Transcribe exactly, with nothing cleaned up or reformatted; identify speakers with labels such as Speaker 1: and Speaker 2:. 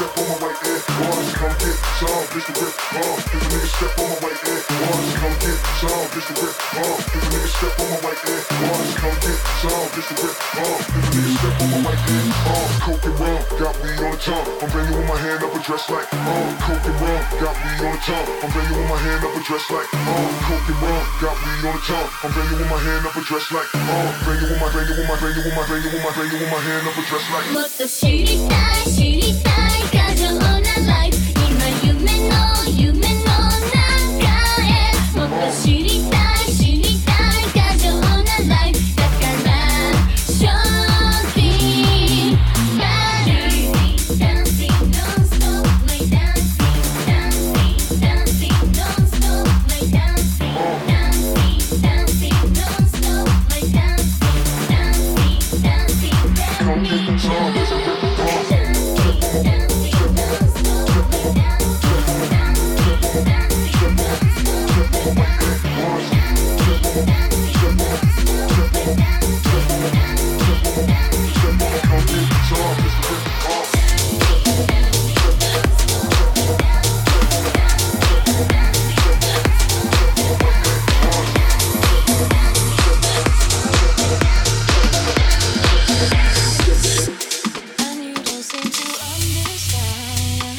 Speaker 1: step on my right hand. Boys, come get some, bitch the whip, uh. If a nigga step on my right hand. Boys, come get some, bitch the whip, uh. If a nigga step on my right hand. Boys, come get some, bitch the whip, uh. If a nigga step on my right hand. Uh, coke and rum, got weed on the tongue. I'm banging with my hand up a dress like, uh, coke and rum, got weed on the tongue. I'm banging with my hand up a dress like, uh, coke and rum, got weed on the tongue. I'm banging with my hand up a dress like, uh, banging with my, banging with my, banging with my, banging with my, banging with my hand up a dress like.
Speaker 2: もっと知りたい知りたい過剰なライフ今夢の夢の中へもっと知りたい知りたい過剰なライフだからショッピング Dancing, don't stop, my dancing, dancing, dancing, don't stop, my dancing, dancing, dancing, don't stop, my dancing, dancing, dancing, dancing.
Speaker 1: Come get some, bitch the whip, uh. Step on my right hand. Boys,